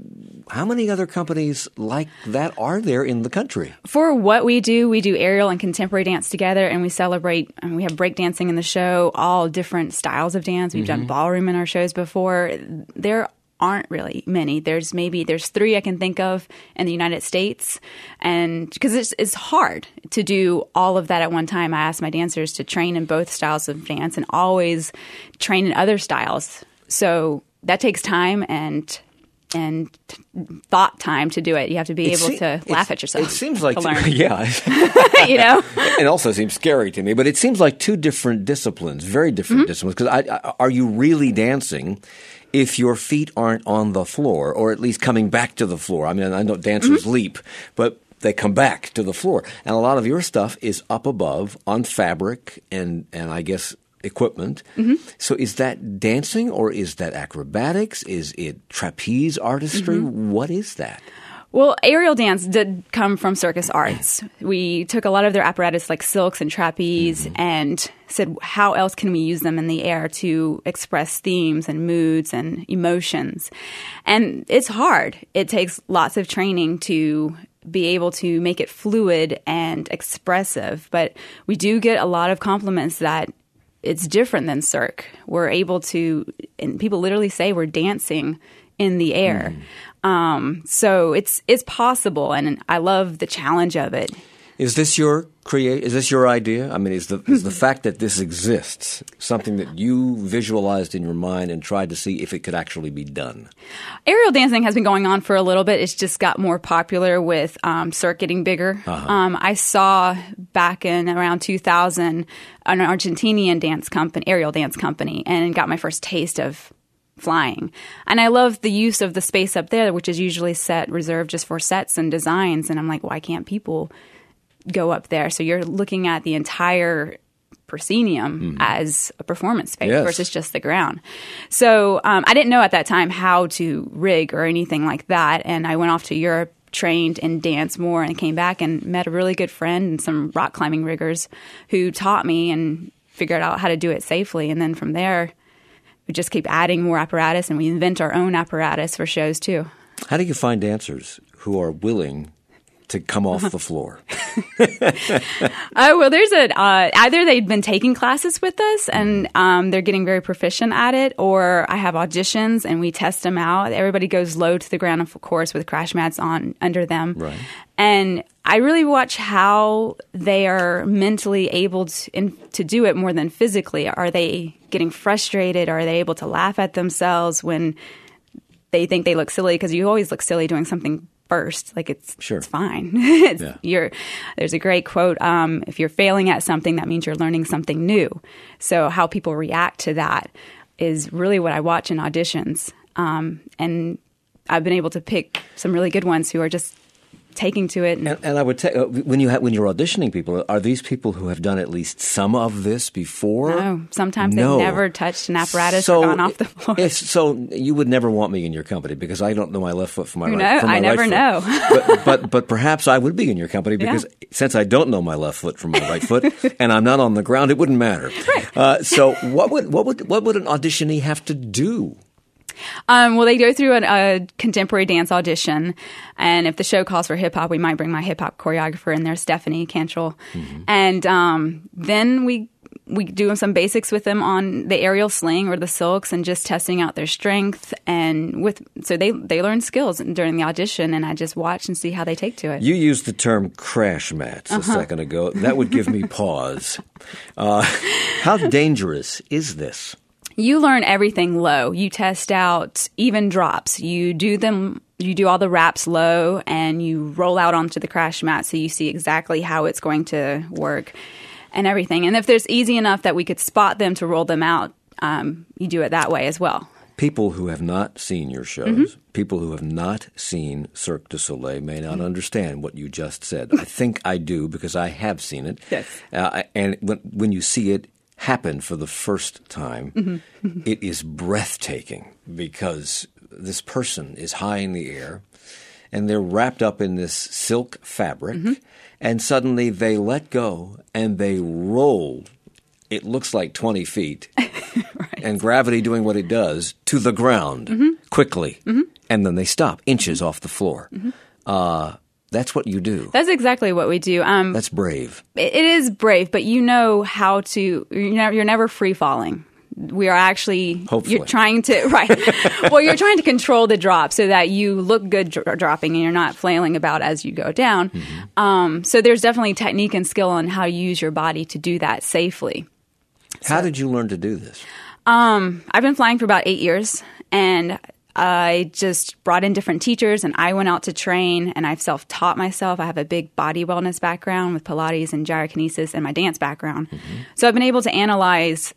how many other companies like that are there in the country? For what we do, we do aerial and contemporary dance together, and we celebrate, and we have breakdancing in the show, all different styles of dance. We've mm-hmm. done ballroom in our shows before. There aren't really many. There's maybe, there's three I can think of in the United States. And because it's, it's hard to do all of that at one time. I asked my dancers to train in both styles of dance and always train in other styles. So that takes time and and thought time to do it. You have to be it able se- to laugh at yourself. It seems like, to learn. Two, yeah. You know? It also seems scary to me, but it seems like two different disciplines, very different mm-hmm. disciplines. Because I, I, are you really dancing if your feet aren't on the floor, or at least coming back to the floor? I mean, I know dancers mm-hmm. leap, but they come back to the floor. And a lot of your stuff is up above on fabric and, and I guess equipment. Mm-hmm. So is that dancing, or is that acrobatics? Is it trapeze artistry? Mm-hmm. What is that? Well, aerial dance did come from circus arts. We took a lot of their apparatus like silks and trapeze mm-hmm. and said, how else can we use them in the air to express themes and moods and emotions? And it's hard. It takes lots of training to be able to make it fluid and expressive. But we do get a lot of compliments that it's different than Cirque. We're able to, and people literally say we're dancing in the air. Mm. Um, so it's it's possible, and I love the challenge of it. Is this your create? Is this your idea? I mean, is the is the fact that this exists something that you visualized in your mind and tried to see if it could actually be done? Aerial dancing has been going on for a little bit. It's just got more popular with um, Cirque getting bigger. Uh-huh. Um, I saw back in around two thousand an Argentinian dance company, aerial dance company, and got my first taste of flying. And I love the use of the space up there, which is usually set reserved just for sets and designs. And I'm like, why can't people go up there? So you're looking at the entire proscenium mm. as a performance space yes. versus just the ground. So um, I didn't know at that time how to rig or anything like that. And I went off to Europe, trained in dance more, and came back and met a really good friend and some rock climbing riggers who taught me and figured out how to do it safely. And then from there, we just keep adding more apparatus, and we invent our own apparatus for shows too. How do you find dancers who are willing to come off the floor? Oh, well, there's a, uh, either they've been taking classes with us and um, they're getting very proficient at it, or I have auditions and we test them out. Everybody goes low to the ground, of course, with crash mats on under them. Right. And I really watch how they are mentally able to, in, to do it more than physically. Are they getting frustrated? Are they able to laugh at themselves when they think they look silly? Because you always look silly doing something first. Like it's, sure. it's fine. it's, yeah. you're, there's a great quote. Um, if you're failing at something, that means you're learning something new. So how people react to that is really what I watch in auditions. Um, and I've been able to pick some really good ones who are just taking to it. And, and, and I would tell when you ha- when you're auditioning people, are these people who have done at least some of this before? No, sometimes no. they've never touched an apparatus so, or gone off the floor. If, so you would never want me in your company because I don't know my left foot from my you right. know, from my I never right know. Foot. but, but but perhaps I would be in your company because yeah. since I don't know my left foot from my right foot and I'm not on the ground, it wouldn't matter. Right. Uh, so what would what would what would an auditionee have to do? Um, well, they go through an, a contemporary dance audition, and if the show calls for hip hop, we might bring my hip hop choreographer in there, Stephanie Cantrell, mm-hmm. and um, then we we do some basics with them on the aerial sling or the silks, and just testing out their strength. And with so they they learn skills during the audition, and I just watch and see how they take to it. You used the term crash mats a uh-huh. second ago. That would give me pause. Uh, how dangerous is this? You learn everything low. You test out even drops. You do them. You do all the wraps low, and you roll out onto the crash mat, so you see exactly how it's going to work, and everything. And if there's easy enough that we could spot them to roll them out, um, you do it that way as well. People who have not seen your shows, mm-hmm. people who have not seen Cirque du Soleil may not mm-hmm. understand what you just said. I think I do because I have seen it. Yes. Uh, and when when you see it happen for the first time, mm-hmm. it is breathtaking because this person is high in the air and they're wrapped up in this silk fabric mm-hmm. and suddenly they let go and they roll. It looks like twenty feet right. and gravity doing what it does to the ground mm-hmm. quickly. Mm-hmm. And then they stop inches off the floor. Mm-hmm. Uh, That's what you do. That's exactly what we do. Um, That's brave. It, it is brave, but you know how to. You're never, you're never free falling. We are actually. Hopefully. You're trying to right. Well, you're trying to control the drop so that you look good dro- dropping and you're not flailing about as you go down. Mm-hmm. Um, so there's definitely technique and skill on how you use your body to do that safely. How so, did you learn to do this? Um, I've been flying for about eight years, and I just brought in different teachers, and I went out to train, and I've self-taught myself. I have a big body wellness background with Pilates and gyrokinesis and my dance background. Mm-hmm. So I've been able to analyze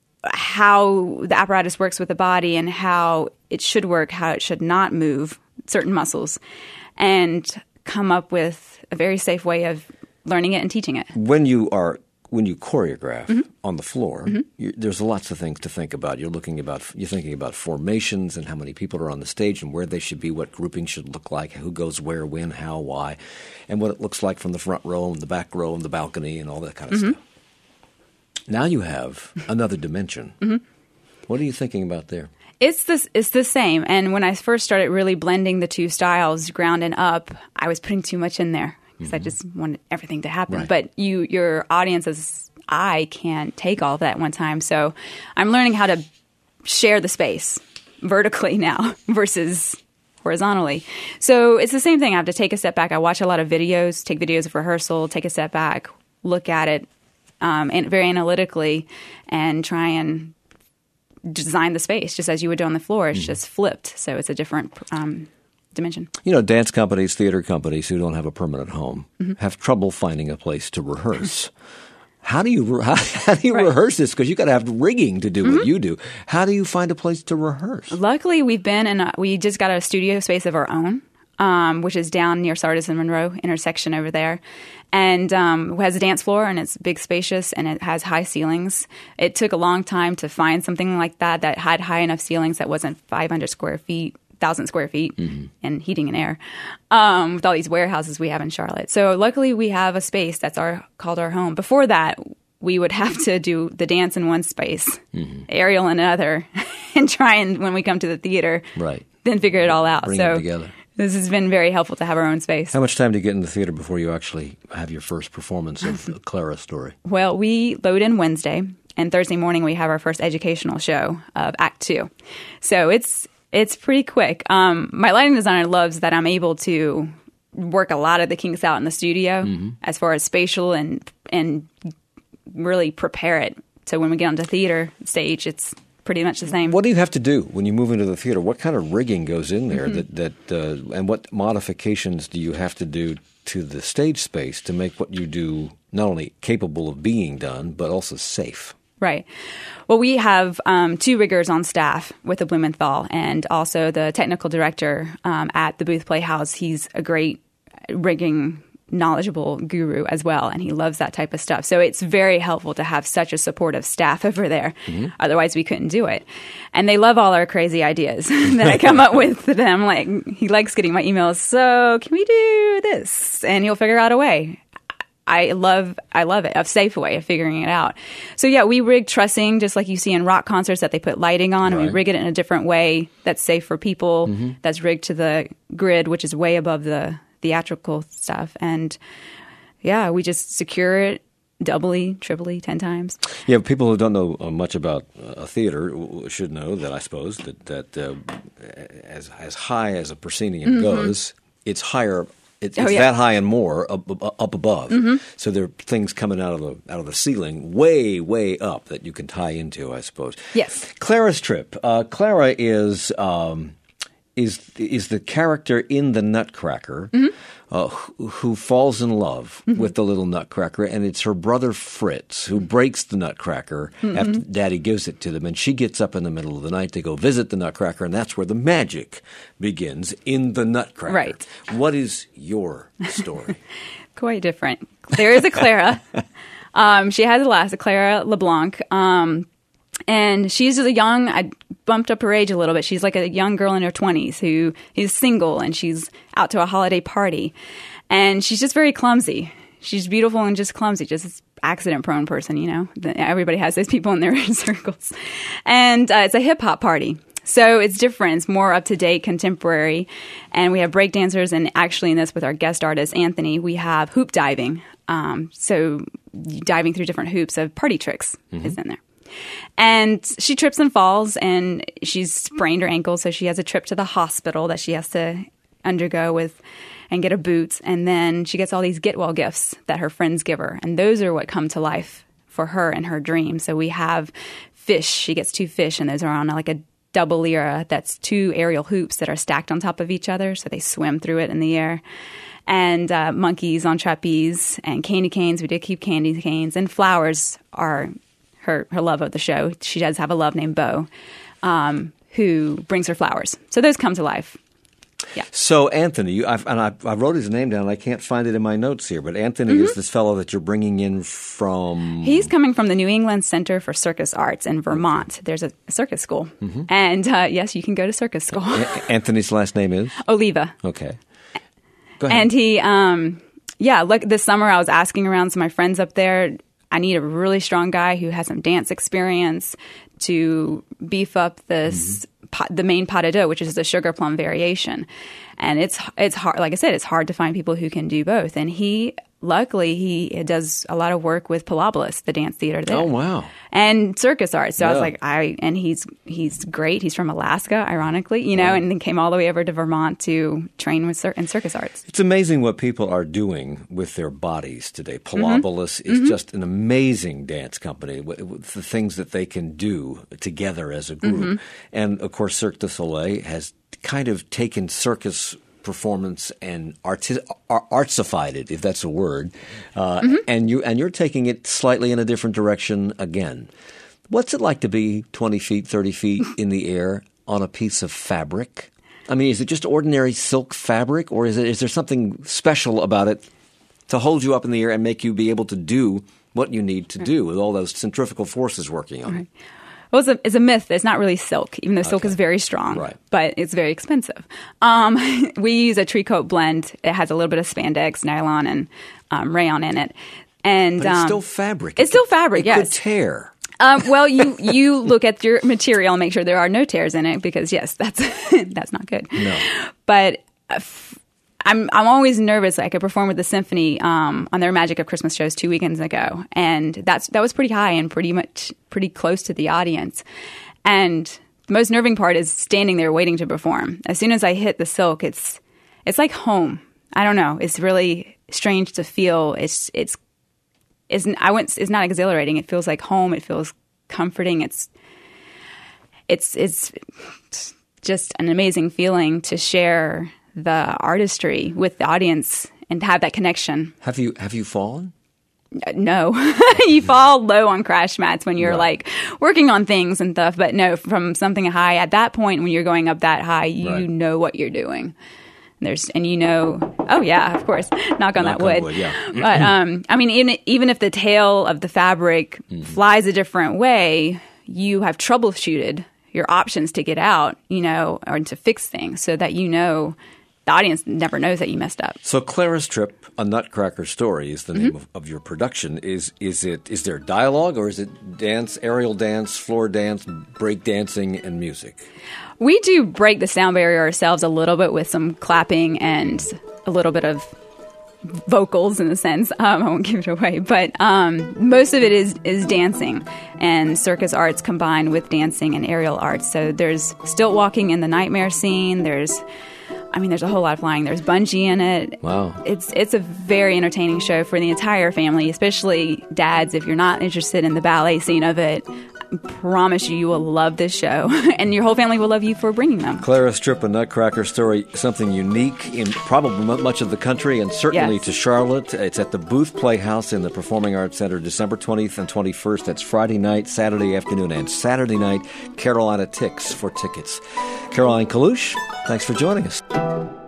how the apparatus works with the body and how it should work, how it should not move certain muscles, and come up with a very safe way of learning it and teaching it. When you are When you choreograph mm-hmm. on the floor, mm-hmm. you, there's lots of things to think about. You're looking about, you're thinking about formations and how many people are on the stage and where they should be, what grouping should look like, who goes where, when, how, why, and what it looks like from the front row and the back row and the balcony and all that kind of mm-hmm. stuff. Now you have another dimension. Mm-hmm. What are you thinking about there? It's this. It's the same. And when I first started really blending the two styles, ground and up, I was putting too much in there. Because mm-hmm. I just wanted everything to happen. Right. But you, your audience as I can't take all of that at one time. So I'm learning how to share the space vertically now versus horizontally. So it's the same thing. I have to take a step back. I watch a lot of videos, take videos of rehearsal, take a step back, look at it um, and very analytically, and try and design the space just as you would do on the floor. It's mm-hmm. just flipped. So it's a different um dimension. You know, dance companies, theater companies who don't have a permanent home mm-hmm. have trouble finding a place to rehearse. How do you how, how do you right. rehearse this? Because you got to have rigging to do mm-hmm. what you do. How do you find a place to rehearse? Luckily, we've been in a, we just got a studio space of our own, um, which is down near Sardis and Monroe intersection over there, and um, it has a dance floor and it's big, spacious, and it has high ceilings. It took a long time to find something like that that had high enough ceilings that wasn't five hundred square feet. Thousand square feet mm-hmm. and heating and air um, with all these warehouses we have in Charlotte. So luckily we have a space that's our called our home. Before that, we would have to do the dance in one space, mm-hmm. aerial in another, and try and when we come to the theater, right, then figure it all out. Bring so it together. this has been very helpful to have our own space. How much time do you get in the theater before you actually have your first performance of Clara's story? Well, we load in Wednesday, and Thursday morning we have our first educational show of Act Two. So it's it's pretty quick. Um, my lighting designer loves that I'm able to work a lot of the kinks out in the studio mm-hmm. as far as spatial and and really prepare it. So when we get onto theater stage, it's pretty much the same. What do you have to do when you move into the theater? What kind of rigging goes in there mm-hmm. that, that uh, and what modifications do you have to do to the stage space to make what you do not only capable of being done, but also safe? Right. Well, we have um, two riggers on staff with the Blumenthal, and also the technical director um, at the Booth Playhouse. He's a great rigging knowledgeable guru as well, and he loves that type of stuff. So it's very helpful to have such a supportive staff over there. Mm-hmm. Otherwise, we couldn't do it. And they love all our crazy ideas that I come up with to them. Like, he likes getting my emails, so can we do this? And he'll figure out a way. I love I love it, a safe way of figuring it out. So, yeah, we rig trussing just like you see in rock concerts that they put lighting on. Right. And we rig it in a different way that's safe for people, mm-hmm. that's rigged to the grid, which is way above the theatrical stuff. And, yeah, we just secure it doubly, triply, ten times. Yeah, people who don't know uh, much about uh, a theater should know that, I suppose, that, that uh, as, as high as a proscenium mm-hmm. goes, it's higher. It's, it's oh, yeah. that high and more up, up above. Mm-hmm. So there are things coming out of the out of the ceiling way, way up that you can tie into, I suppose. Yes. Clara's Trip. Uh, Clara is um, is is the character in the Nutcracker mm-hmm. uh, who, who falls in love mm-hmm. with the little Nutcracker, and it's her brother Fritz who breaks the Nutcracker mm-hmm. after Daddy gives it to them, and she gets up in the middle of the night to go visit the Nutcracker, and that's where the magic begins in the Nutcracker. Right. What is your story? Quite different. There is a Clara. um, she has a last, a Clara LeBlanc. Um, and she's a young, I bumped up her age a little bit. She's like a young girl in her twenties who is single, and she's out to a holiday party. And she's just very clumsy. She's beautiful and just clumsy, just this accident-prone person, you know. Everybody has those people in their circles. And uh, it's a hip-hop party. So it's different. It's more up-to-date, contemporary. And we have breakdancers, and actually in this with our guest artist, Anthony, we have hoop diving. Um, so diving through different hoops of party tricks mm-hmm. is in there. And she trips and falls, and she's sprained her ankle, so she has a trip to the hospital that she has to undergo with and get a boot. And then she gets all these get well gifts that her friends give her, and those are what come to life for her in her dream. So we have fish. She gets two fish, and those are on like a double lyra. That's two aerial hoops that are stacked on top of each other, so they swim through it in the air. And uh, monkeys on trapeze, and candy canes. We did keep candy canes, and flowers are her her love of the show. She does have a love named Bo, um, who brings her flowers. So those come to life. Yeah. So Anthony, you, I've, and I, I wrote his name down. I can't find it in my notes here, but Anthony mm-hmm. is this fellow that you're bringing in from. He's coming from the New England Center for Circus Arts in Vermont. There's a circus school, mm-hmm. and uh, yes, you can go to circus school. A- Anthony's last name is Oliva. Okay. Go ahead. And he, um, yeah, look. This summer I was asking around some of my friends up there. I need a really strong guy who has some dance experience to beef up this mm-hmm. pot, the main pas de deux, which is the sugar plum variation. And it's it's hard. Like I said, it's hard to find people who can do both. And he, luckily, he does a lot of work with Pilobolus, the dance theater there. Oh wow! And circus arts. So yeah. I was like, I and he's he's great. He's from Alaska, ironically, you know, yeah. and then came all the way over to Vermont to train with cir- in circus arts. It's amazing what people are doing with their bodies today. Pilobolus mm-hmm. is mm-hmm. just an amazing dance company with, with the things that they can do together as a group. Mm-hmm. And of course, Cirque du Soleil has kind of taken circus performance and arti- artsified it, if that's a word, uh, mm-hmm. and you and you're taking it slightly in a different direction again. What's it like to be twenty feet, thirty feet in the air on a piece of fabric? I mean, is it just ordinary silk fabric, or is it is there something special about it to hold you up in the air and make you be able to do what you need to right. do with all those centrifugal forces working on it? Right. Well, it's a, it's a myth. It's not really silk, even though silk okay. is very strong, right. but it's very expensive. Um, we use a tree coat blend. It has a little bit of spandex, nylon, and um, rayon in it. And but it's um, still fabric. It's it still could, fabric, it yes. It could tear. Um, well, you you look at your material and make sure there are no tears in it because, yes, that's that's not good. No. But I'm I'm always nervous. I could perform with the symphony um, on their Magic of Christmas shows two weekends ago, and that's that was pretty high and pretty much pretty close to the audience. And the most nerving part is standing there waiting to perform. As soon as I hit the silk, it's it's like home. I don't know. It's really strange to feel. It's it's it's I went. It's not exhilarating. It feels like home. It feels comforting. It's it's it's just an amazing feeling to share the artistry with the audience and have that connection. Have you have you fallen? No. You fall low on crash mats when you're right. like working on things and stuff, but no, from something high at that point when you're going up that high, you right. know what you're doing. There's and you know, oh yeah, of course, knock on Knock that wood. on wood yeah. But um, I mean, even even if the tail of the fabric mm-hmm. flies a different way, you have troubleshooted your options to get out, you know, or to fix things so that you know. The audience never knows that you messed up. So Clara's Trip, A Nutcracker Story is the mm-hmm. name of, of your production. Is is it is there dialogue or is it dance, aerial dance, floor dance, break dancing, and music? We do break the sound barrier ourselves a little bit with some clapping and a little bit of vocals in a sense. Um, I won't give it away, but um, most of it is is dancing and circus arts combined with dancing and aerial arts. So there's stilt walking in the nightmare scene. There's I mean, there's a whole lot of flying. There's bungee in it. Wow. It's it's a very entertaining show for the entire family, especially dads. If you're not interested in the ballet scene of it, I promise you, you will love this show. And your whole family will love you for bringing them. Clara's Trip, A Nutcracker Story, something unique in probably much of the country and certainly yes. to Charlotte. It's at the Booth Playhouse in the Performing Arts Center, December twentieth and twenty-first. That's Friday night, Saturday afternoon, and Saturday night. Carolina Tix for tickets. Caroline Kalush, thanks for joining us.